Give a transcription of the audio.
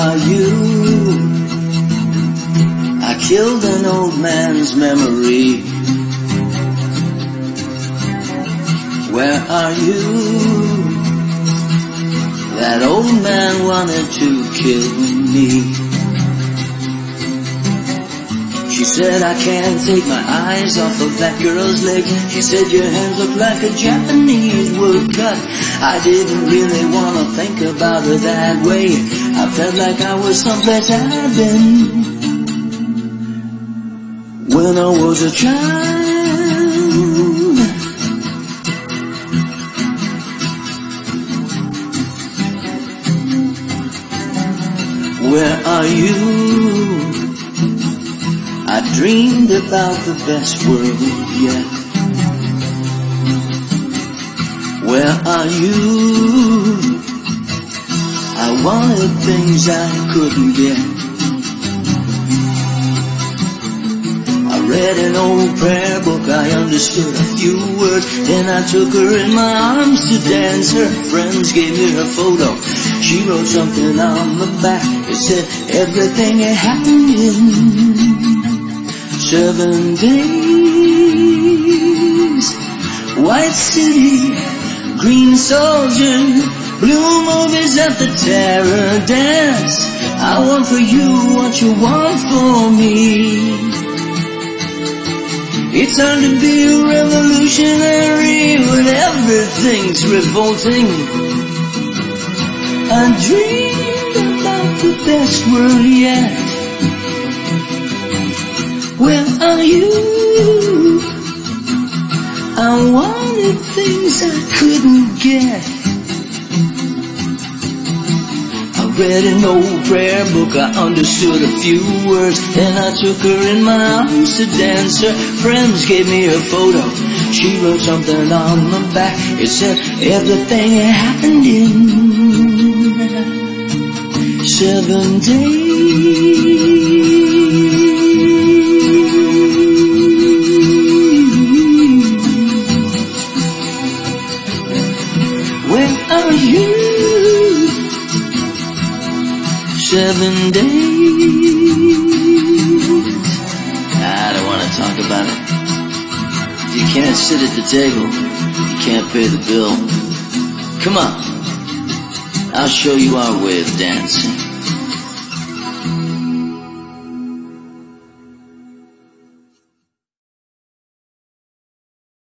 are you? I killed an old man's memory. Where are you? That old man wanted to kill me. She said, I can't take my eyes off of that girl's leg. She said, your hands look like a Japanese woodcut. I didn't really want to think about her that way. I felt like I was someplace I'd been when I was a child. Where are you? I dreamed about the best world yet. Where are you? I wanted things I couldn't get. I read an old prayer book, I understood a few words. Then I took her in my arms to dance. Her friends gave me her photo. She wrote something on the back. It said, everything had happened in 7 days. White city, green soldier, blue movies at the terror dance. I want for you what you want for me. It's hard to be a revolutionary when everything's revolting. I dreamed about the best world yet. Where are you? I wanted things I couldn't get. I read an old prayer book, I understood a few words. Then I took her in my arms to dance. Her friends gave me her photo. She wrote something on the back. It said, everything happened in 7 days. Where are you? 7 days. I don't want to talk about it. If you can't sit at the table, you can't pay the bill. Come on, I'll show you our way of dancing.